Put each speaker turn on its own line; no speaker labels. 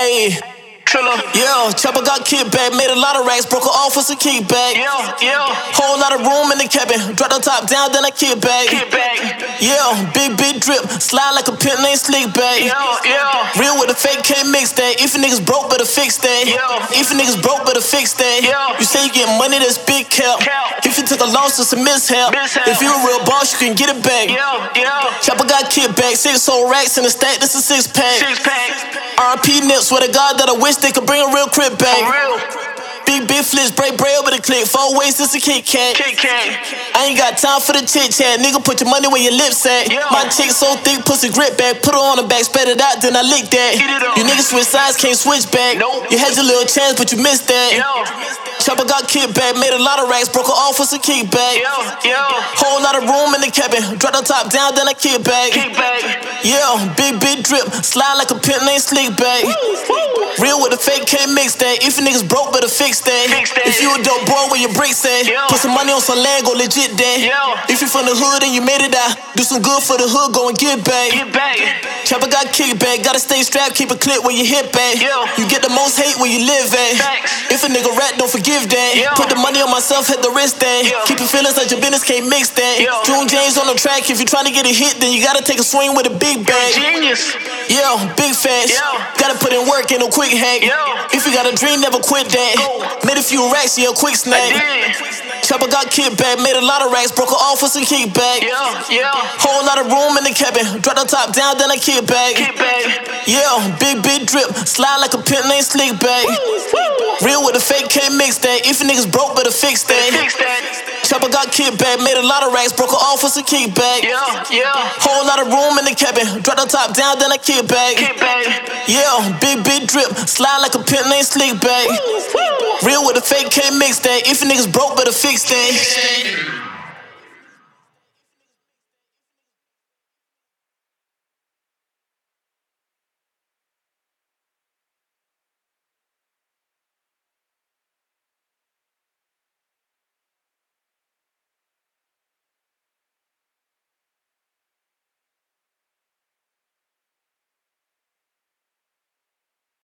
Ayy. Yeah, chopper got kickback, made a lot of racks, broke her off with some kickback. Whole lot of room in the cabin, drop the top down, then I kick back. Yeah, big drip, slide like a pimp named Slickback. Real with a fake, can't mix that. If you niggas broke, better fix that. If you niggas broke, better fix that. You say you get money, that's big cap. If you took a loss, it's a mishap. If you a real boss, you can get it back. Chopper got kickback, 6 whole racks in the stack, this a 6-pack. R.I.P. Nips, swear to God that I wish they could bring a real crib back. Big flips, break over the click. 4 ways, this a Kit Kat. I ain't got time for the chit chat. Nigga, put your money where your lips at. My chick so thick, pussy grip back. Put her on the back, spread it out, then I lick that. You niggas switch sides, can't switch back. You had your little chance, but you missed that. Chopper got kickback, made a lot of racks, broke her off with some kickback. Whole lot of room in the cabin, drop the top down, then I kick back. Yeah, big drip, slide like a pimp named Slickback. Real with a fake, can't mix that. If you niggas broke, better fix that. If you a dope boy, where your bricks at? Put some money on some land, go legit that. If you from the hood and you made it out, do some good for the hood, go and get back. Chopper got kickback, gotta stay strapped, keep a clip where you hit back. You get the most hate where you live at. If a nigga rat, don't forgive that. Put the money on myself, hit the wrist that. Keep your feelings like your business, can't mix that. June James on the track, if you trying to get a hit, then you gotta take a swing with a big bag. Yeah, big fast. Gotta put in work, ain't no quick hack. If you got a dream, never quit that. Made a few racks, yeah, quick snack. Chopper got kickback, made a lot of racks, broke her off with some kickback. Whole lot of room in the cabin, drop the top down, then I kick back. Yeah, big drip, slide like a pimp named Slickback. Real with a fake, can't mix that. If you niggas broke, better fix that. Chopper got kickback, made a lot of racks, broke her off with some kickback. Whole lot of room in the cabin, drop the top down, then I kick back. Yeah, big drip, slide like a pimp named Slickback. Real with a fake, can't mix that. If you niggas broke, better fix that.